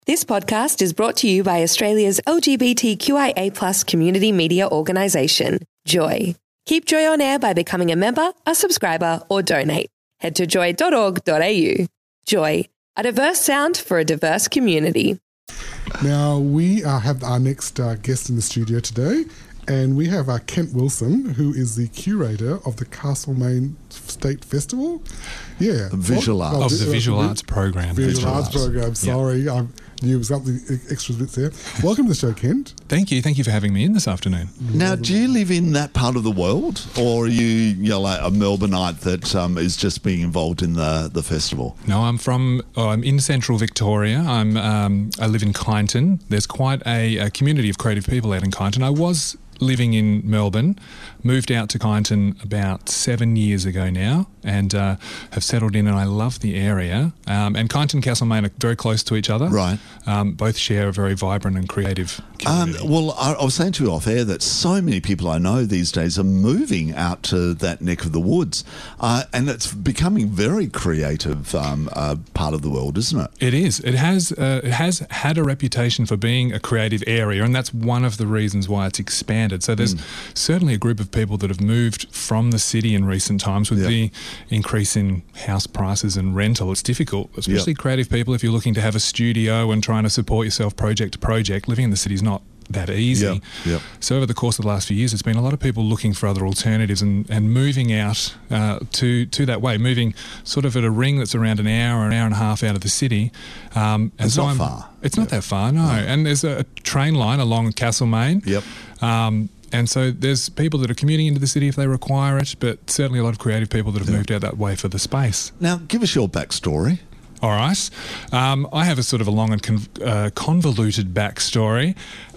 This podcast is brought to you by Australia's LGBTQIA+ community media organisation, Joy. Keep Joy on air by becoming a member, a subscriber, or donate. Head to joy.org.au. Joy, a diverse sound for a diverse community. Now, we have our next guest in the studio today, and we have Kent Wilson, who is the curator of the Castlemaine State Festival. Yeah. Visual arts. Of the Visual Arts Program. Visual Arts Program, sorry. I knew it was something extra bits there. Welcome to the show, Kent. Thank you. Thank you for having me in this afternoon. Now, do you live in that part of the world, or are you like a Melbourneite that is just being involved in the festival? No, I'm in central Victoria. I live in Kyneton. There's quite a community of creative people out in Kyneton. I was living in Melbourne, moved out to Kyneton about 7 years ago now, and have settled in, and I love the area. And Kyneton and Castlemaine are very close to each other. Right. Both share a very vibrant and creative community. Well, I was saying to you off air that so many people I know these days are moving out to that neck of the woods, and it's becoming very creative part of the world, isn't it? It is. It has had a reputation for being a creative area, and that's one of the reasons why it's expanded. So there's certainly a group of people that have moved from the city in recent times with the increase in house prices and rental. It's difficult, especially creative people, if you're looking to have a studio and trying to support yourself project to project. Living in the city is not that easy. So over the course of the last few years, there's been a lot of people looking for other alternatives and moving out to that way, moving sort of at a ring that's around an hour and a half out of the city. It's not far. It's not that far, no. And there's a train line along Castlemaine. And so there's people that are commuting into the city if they require it, but certainly a lot of creative people that have moved out that way for the space. Now, give us your backstory. All right. I have a sort of a long and convoluted backstory,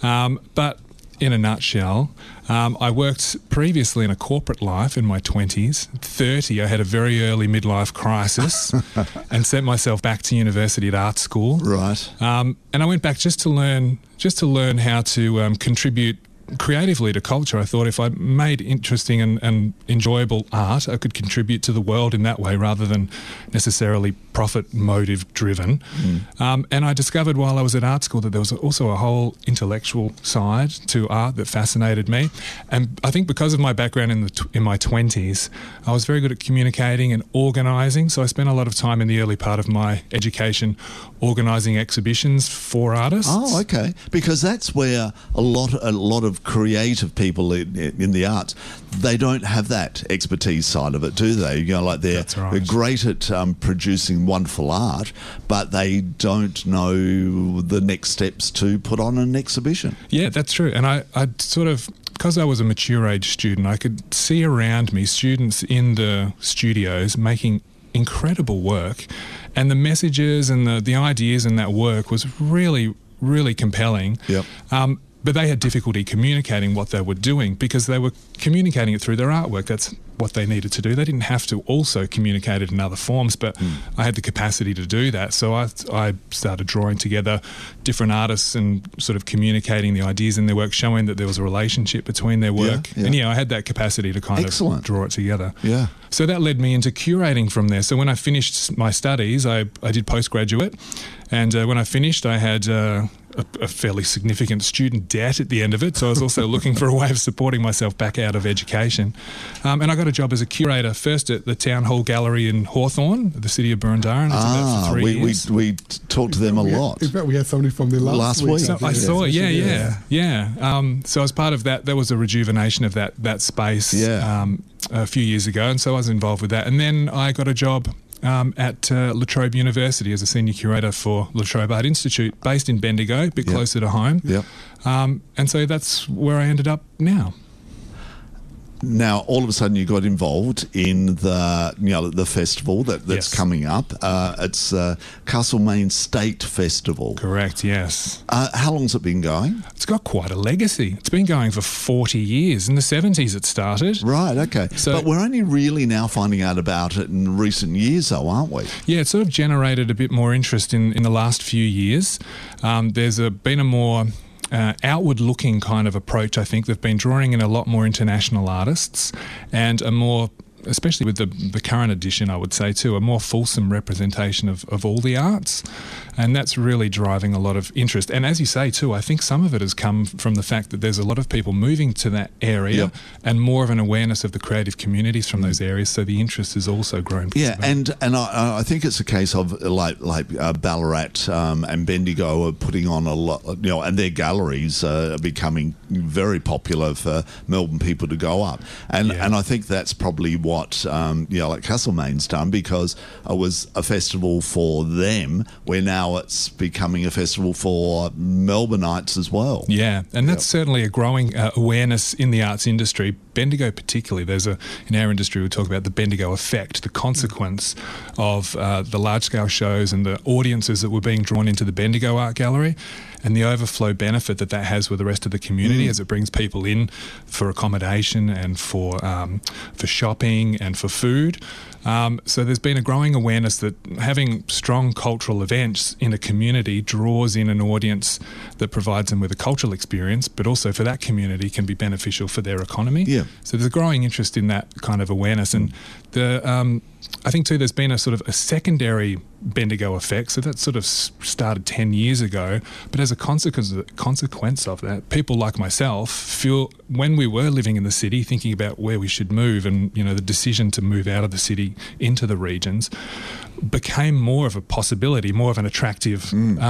but in a nutshell, I worked previously in a corporate life in my 20s. 30, I had a very early midlife crisis and sent myself back to university at art school. Right. And I went back just to learn how to contribute creatively to culture. I thought if I made interesting and enjoyable art, I could contribute to the world in that way rather than necessarily profit motive driven. And I discovered while I was at art school that there was also a whole intellectual side to art that fascinated me. And I think because of my background in my 20s, I was very good at communicating and organising. So I spent a lot of time in the early part of my education organising exhibitions for artists. Oh, okay. Because that's where a lot of creative people in the arts, they don't have that expertise side of it, do they? You know, like they're great at producing wonderful art, but they don't know the next steps to put on an exhibition. Yeah, that's true. And I sort of, because I was a mature age student, I could see around me students in the studios making incredible work, and the messages and the ideas in that work was really, really compelling. But they had difficulty communicating what they were doing because they were communicating it through their artwork. That's what they needed to do. They didn't have to also communicate it in other forms, but I had the capacity to do that. So I started drawing together different artists and sort of communicating the ideas in their work, showing that there was a relationship between their work. And I had that capacity to kind of draw it together. So that led me into curating from there. So when I finished my studies, I did postgraduate, and when I finished, I had a fairly significant student debt at the end of it, so I was also looking for a way of supporting myself back out of education. And I got a job as a curator, first at the Town Hall Gallery in Hawthorne, the city of Burrendarra. About for 3 years. We talked to them a lot. In fact, we had somebody from there last week. So I saw it, yeah. So as part of that, there was a rejuvenation of that space a few years ago, and so I was involved with that. And then I got a job at La Trobe University as a senior curator for La Trobe Art Institute, based in Bendigo, a bit closer to home. And so that's where I ended up now. Now, all of a sudden, you got involved in the festival that's coming up. It's Castlemaine State Festival. Correct. Yes. How long's it been going? It's got quite a legacy. It's been going for 40 years. In the 70s, it started. Right. Okay. But we're only really now finding out about it in recent years, though, aren't we? Yeah, it's sort of generated a bit more interest in the last few years. There's been a more outward-looking kind of approach, I think. They've been drawing in a lot more international artists and a more especially with the current edition, I would say too, a more fulsome representation of all the arts. And that's really driving a lot of interest. And as you say too, I think some of it has come from the fact that there's a lot of people moving to that area and more of an awareness of the creative communities from those areas. So the interest has also grown. Yeah, and I think it's a case of like Ballarat and Bendigo are putting on a lot, and their galleries are becoming very popular for Melbourne people to go up. And I think that's probably what like Castlemaine's done, because it was a festival for them, where now it's becoming a festival for Melbourneites as well. Yeah, and that's certainly a growing awareness in the arts industry. Bendigo particularly, in our industry we talk about the Bendigo effect, the consequence of the large-scale shows and the audiences that were being drawn into the Bendigo Art Gallery, and the overflow benefit that has with the rest of the community as it brings people in for accommodation and for shopping and for food. So there's been a growing awareness that having strong cultural events in a community draws in an audience that provides them with a cultural experience, but also for that community can be beneficial for their economy. Yeah. So there's a growing interest in that kind of awareness. And I think too there's been a sort of a secondary Bendigo effect. So that sort of started 10 years ago. But as a consequence of that, people like myself feel when we were living in the city, thinking about where we should move and, the decision to move out of the city into the regions became more of a possibility, more of an attractive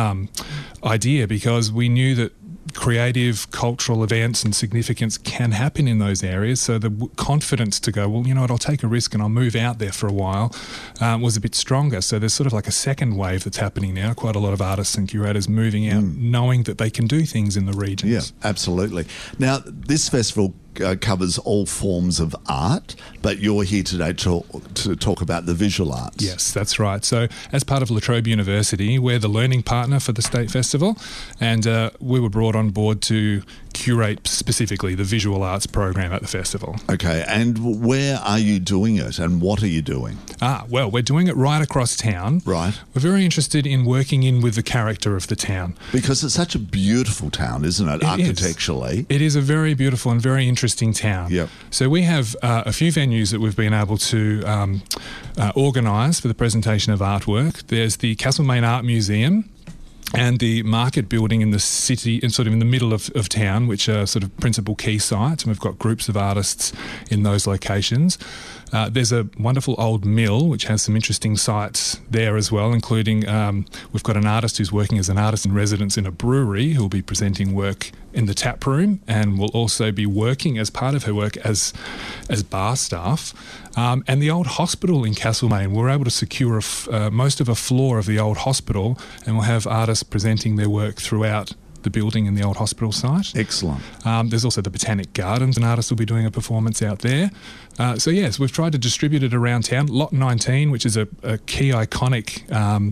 idea, because we knew that creative cultural events and significance can happen in those areas. So the confidence to go, well, I'll take a risk and I'll move out there for a while was a bit stronger. So there's sort of like a second wave that's happening now. Quite a lot of artists and curators moving out, knowing that they can do things in the regions. Yeah, absolutely. Now, this festival covers all forms of art, but you're here today to talk about the visual arts. Yes, that's right. So as part of La Trobe University, we're the learning partner for the State Festival, and we were brought on board to curate specifically the visual arts program at the festival. Okay, and where are you doing it and what are you doing? Well, we're doing it right across town. Right. We're very interested in working in with the character of the town. Because it's such a beautiful town, isn't it, architecturally? It is a very beautiful and very interesting town. Yep. So we have a few venues that we've been able to organise for the presentation of artwork. There's the Castlemaine Art Museum and the market building in the city, and sort of in the middle of town, which are sort of principal key sites, and we've got groups of artists in those locations. There's a wonderful old mill which has some interesting sites there as well, including we've got an artist who's working as an artist in residence in a brewery who will be presenting work in the tap room, and will also be working as part of her work as bar staff. And the old hospital in Castlemaine, we're able to secure most of a floor of the old hospital, and we'll have artists presenting their work throughout the building in the old hospital site. Excellent. There's also the Botanic Gardens. An artist will be doing a performance out there. So yes, we've tried to distribute it around town. Lot 19, which is a key iconic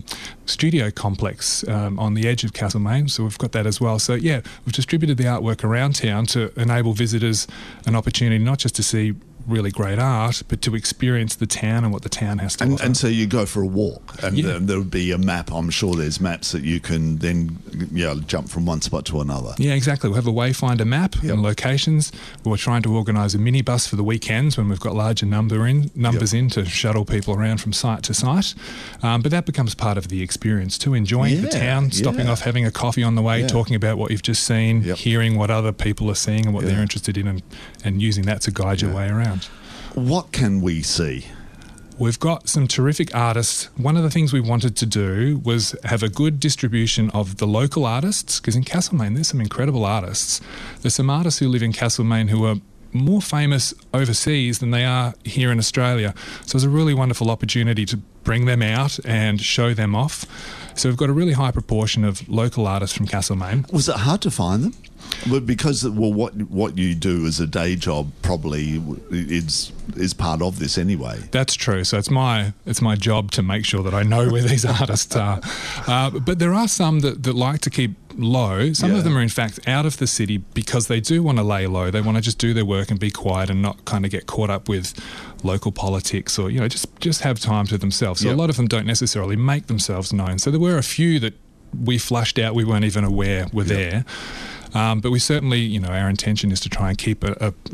studio complex on the edge of Castlemaine. So we've got that as well. So yeah, we've distributed the artwork around town to enable visitors an opportunity not just to see really great art, but to experience the town and what the town has to offer. And so you go for a walk, and there would be a map. I'm sure there's maps that you can then jump from one spot to another. Yeah, exactly. We'll have a wayfinder map and locations. We're trying to organise a minibus for the weekends when we've got larger numbers in to shuttle people around from site to site. But that becomes part of the experience too, enjoying the town, stopping off, having a coffee on the way, talking about what you've just seen, hearing what other people are seeing and what they're interested in, and using that to guide your way around. What can we see? We've got some terrific artists. One of the things we wanted to do was have a good distribution of the local artists, because in Castlemaine there's some incredible artists. There's some artists who live in Castlemaine who are more famous overseas than they are here in Australia. So it's a really wonderful opportunity to bring them out and show them off. So we've got a really high proportion of local artists from Castlemaine. Was it hard to find them? Well, because what you do as a day job probably is part of this anyway. That's true. So it's my job to make sure that I know where these artists are. But there are some that like to keep low. Some of them are in fact out of the city because they do want to lay low. They want to just do their work and be quiet and not kind of get caught up with local politics, or just have time to themselves. So a lot of them don't necessarily make themselves known. So there were a few that we flushed out, we weren't even aware were there. But we certainly, our intention is to try and keep a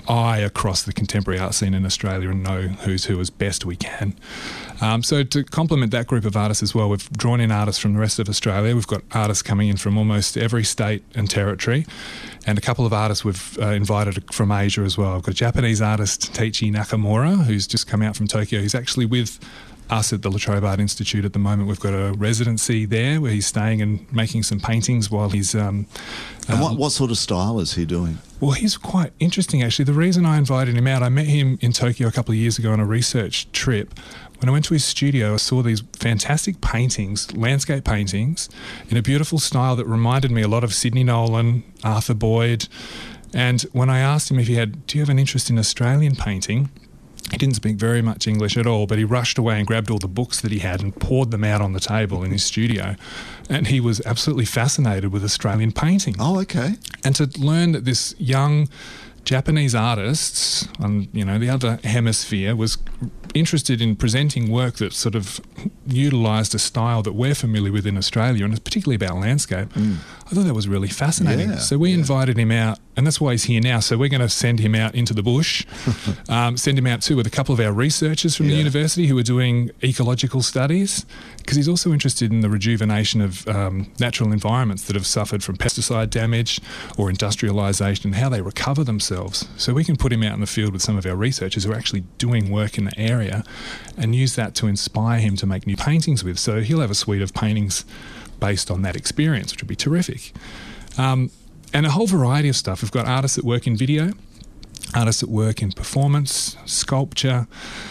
eye across the contemporary art scene in Australia and know who's who as best we can. So to complement that group of artists as well, we've drawn in artists from the rest of Australia. We've got artists coming in from almost every state and territory, and a couple of artists we've invited from Asia as well. I've got a Japanese artist, Teichi Nakamura, who's just come out from Tokyo. He's actually with us at the La Trobe Art Institute at the moment. We've got a residency there where he's staying and making some paintings while he's... and what sort of style is he doing? Well, he's quite interesting, actually. The reason I invited him out, I met him in Tokyo a couple of years ago on a research trip. When I went to his studio, I saw these fantastic paintings, landscape paintings, in a beautiful style that reminded me a lot of Sidney Nolan, Arthur Boyd. And when I asked him if do you have an interest in Australian painting? He didn't speak very much English at all, but he rushed away and grabbed all the books that he had and poured them out on the table in his studio. And he was absolutely fascinated with Australian painting. Oh, okay. And to learn that this young Japanese artist on the other hemisphere was interested in presenting work that sort of utilised a style that we're familiar with in Australia, and it's particularly about landscape. I thought that was really fascinating. Yeah, so we invited him out, and that's why he's here now. So we're going to send him out into the bush, send him out too with a couple of our researchers from the university who are doing ecological studies, because he's also interested in the rejuvenation of natural environments that have suffered from pesticide damage or industrialisation and how they recover themselves. So we can put him out in the field with some of our researchers who are actually doing work in the area and use that to inspire him to make new paintings with. So he'll have a suite of paintings based on that experience, which would be terrific. And a whole variety of stuff. We've got artists that work in video, artists that work in performance, sculpture,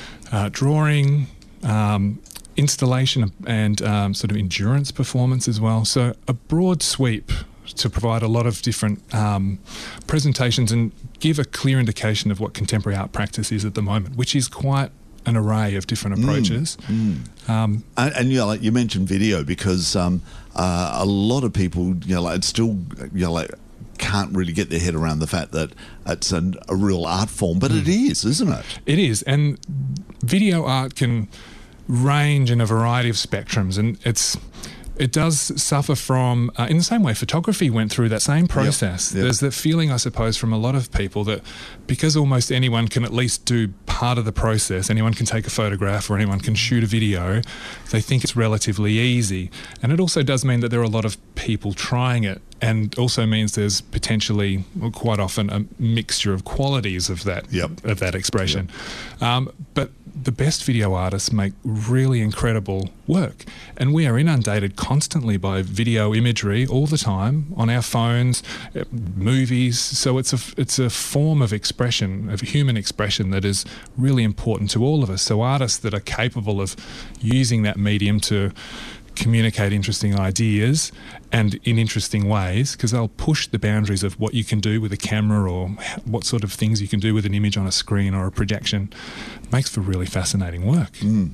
drawing, installation and sort of endurance performance as well. So a broad sweep to provide a lot of different presentations and give a clear indication of what contemporary art practice is at the moment, which is quite an array of different approaches. And like you mentioned video, because a lot of people still can't really get their head around the fact that it's a real art form, but it is, isn't it? It is, and video art can range in a variety of spectrums, and it does suffer from, in the same way photography went through that same process. Yep. There's that feeling, I suppose, from a lot of people that because almost anyone can at least do part of the process, anyone can take a photograph or anyone can shoot a video, they think it's relatively easy. And it also does mean that there are a lot of people trying it, and also means there's potentially, quite often, a mixture of qualities of that of that expression. But the best video artists make really incredible work, and we are inundated constantly by video imagery all the time on our phones, movies. So it's a form of expression, of human expression, that is really important to all of us. So artists that are capable of using that medium to communicate interesting ideas and in interesting ways, because they'll push the boundaries of what you can do with a camera or what sort of things you can do with an image on a screen or a projection, makes for really fascinating work.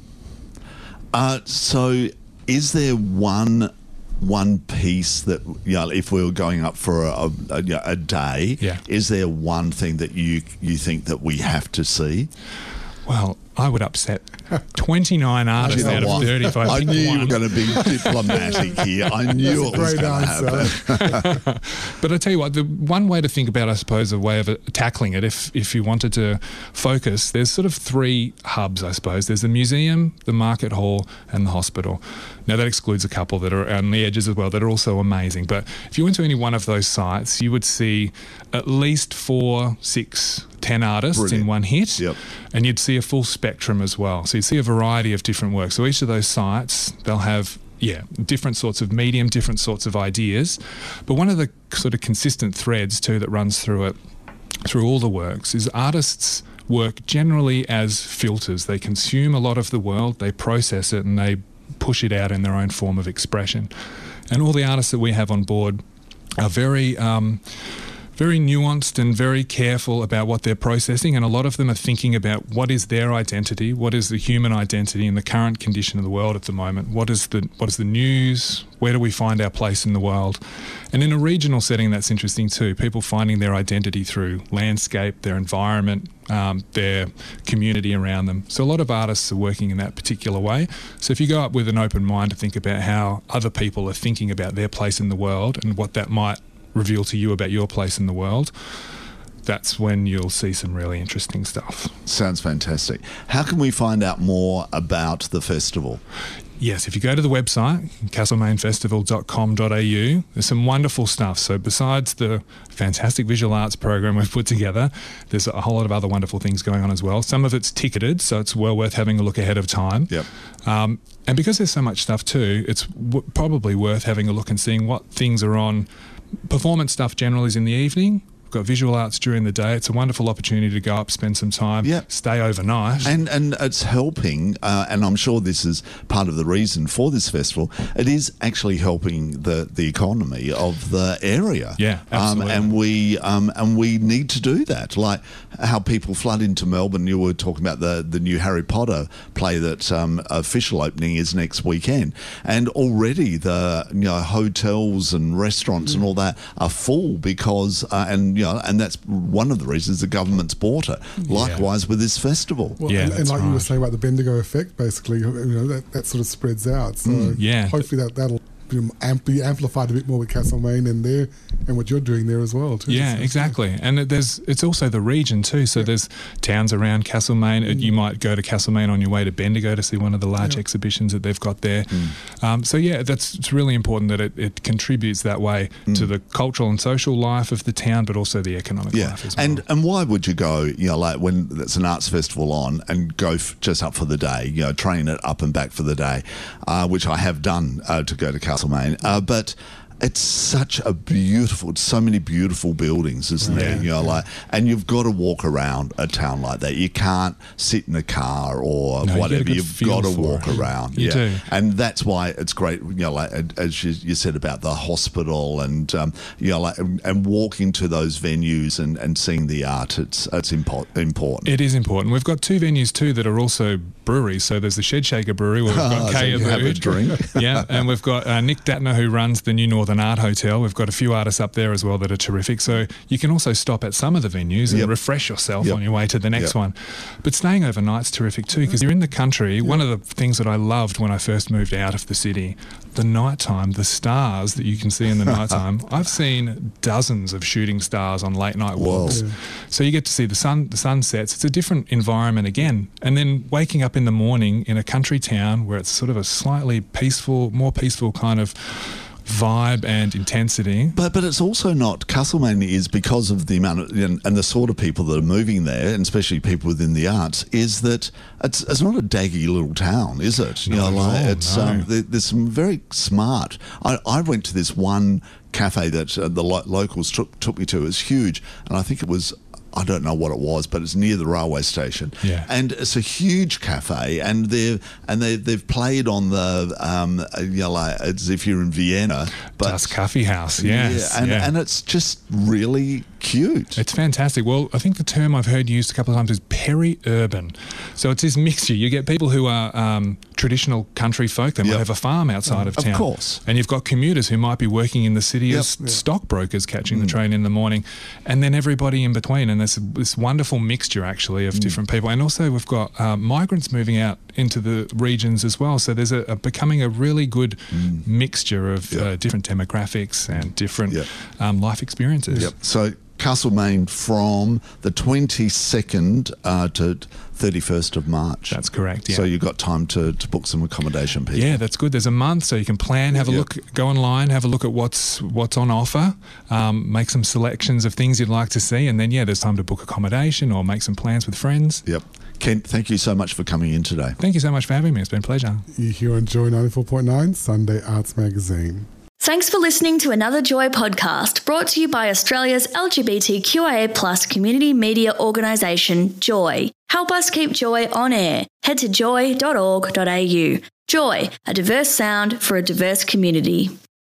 So is there one piece that, if we were going up for a day, is there one thing that you think that we have to see? Well, I would upset 29 artists out of 30 if I picked knew one. you were going to be diplomatic here. I knew it was going to happen. But I tell you what, the one way to think about, I suppose, a way of tackling it, if you wanted to focus, there's sort of three hubs, I suppose. There's the museum, the market hall, and the hospital. Now, that excludes a couple that are on the edges as well that are also amazing. But if you went to any one of those sites, you would see at least 4, 6, 10 artists in one hit, and you'd see a full spectrum as well. So you'd see a variety of different work. So each of those sites, they'll have different sorts of medium, different sorts of ideas. But one of the sort of consistent threads too that runs through it, through all the works, is artists work generally as filters. They consume a lot of the world, they process it, and they push it out in their own form of expression. And all the artists that we have on board are very nuanced and very careful about what they're processing, and a lot of them are thinking about what is their identity, what is the human identity in the current condition of the world at the moment, what is the news, where do we find our place in the world. And in a regional setting, that's interesting too, people finding their identity through landscape, their environment, their community around them. So a lot of artists are working in that particular way. So if you go up with an open mind to think about how other people are thinking about their place in the world and what that might reveal to you about your place in the world, that's when you'll see some really interesting stuff. Sounds fantastic. How can we find out more about the festival? Yes, if you go to the website, castlemainfestival.com.au, there's some wonderful stuff. So besides the fantastic visual arts program we've put together, there's a whole lot of other wonderful things going on as well. Some of it's ticketed, so it's well worth having a look ahead of time. Yep. And because there's so much stuff too, it's probably worth having a look and seeing what things are on. Performance stuff generally is in the evening. We've got visual arts during the day. It's a wonderful opportunity to go up, spend some time, stay overnight. And it's helping, and I'm sure this is part of the reason for this festival, it is actually helping the economy of the area. Yeah, absolutely. And we need to do that. Like how people flood into Melbourne. You were talking about the new Harry Potter play that official opening is next weekend. And already the hotels and restaurants and all that are full because, and that's one of the reasons the government's bought it. Likewise with this festival. Well, and like you were saying about the Bendigo effect, basically, that sort of spreads out. So hopefully that'll be amplified a bit more with Castlemaine and what you're doing there as well too. Yeah, exactly. And it's also the region too. So there's towns around Castlemaine. You might go to Castlemaine on your way to Bendigo to see one of the large exhibitions that they've got there. It's really important that it contributes that way to the cultural and social life of the town, but also the economic life as well. And why would you go, like when there's an arts festival on and go just up for the day, train it up and back for the day, which I have done to go to Castlemaine. But it's such so many beautiful buildings, isn't there? And you've got to walk around a town like that. You can't sit in a car or whatever. You've got to walk around. You do. And that's why it's great, as you said about the hospital and, and walking to those venues and seeing the art, it's important. It is important. We've got two venues too that are also breweries. So there's the Shed Shaker Brewery where we've got Kay so have a drink. and we've got Nick Datner who runs the New Northern Art Hotel. We've got a few artists up there as well that are terrific. So you can also stop at some of the venues and refresh yourself on your way to the next one. But staying overnight's terrific too because you're in the country. One of the things that I loved when I first moved out of the city, the nighttime, the stars that you can see in the nighttime. I've seen dozens of shooting stars on late night walks. So you get to see the sunsets. It's a different environment again. And then waking up in the morning in a country town where it's sort of a slightly more peaceful kind of vibe and intensity. But it's also not, Castlemaine is because of the amount of, and the sort of people that are moving there, and especially people within the arts, is that it's not a daggy little town, is it? There's some very smart. I went to this one cafe that the locals took me to. It was huge, and I think it was, I don't know what it was, but it's near the railway station. Yeah. And it's a huge cafe, and they've played on the as if you're in Vienna. But Das Kaffee House, yes. And it's just really cute. It's fantastic. Well, I think the term I've heard used a couple of times is peri-urban. So it's this mixture. You get people who are traditional country folk. They might have a farm outside of town. Of course. And you've got commuters who might be working in the city as stockbrokers catching the train in the morning. And then everybody in between. And there's this wonderful mixture, actually, of different people. And also we've got migrants moving out into the regions as well. So there's becoming a really good mixture of different demographics and different life experiences. Yep. So Castlemaine from the 22nd to 31st of March. That's correct, yeah. So you've got time to book some accommodation, people. Yeah, that's good. There's a month, so you can plan, have a look, go online, have a look at what's on offer, make some selections of things you'd like to see, and then, there's time to book accommodation or make some plans with friends. Yep. Kent, thank you so much for coming in today. Thank you so much for having me. It's been a pleasure. You're here on Joy 94.9, Sunday Arts Magazine. Thanks for listening to another Joy podcast brought to you by Australia's LGBTQIA+ community media organisation, Joy. Help us keep Joy on air. Head to joy.org.au. Joy, a diverse sound for a diverse community.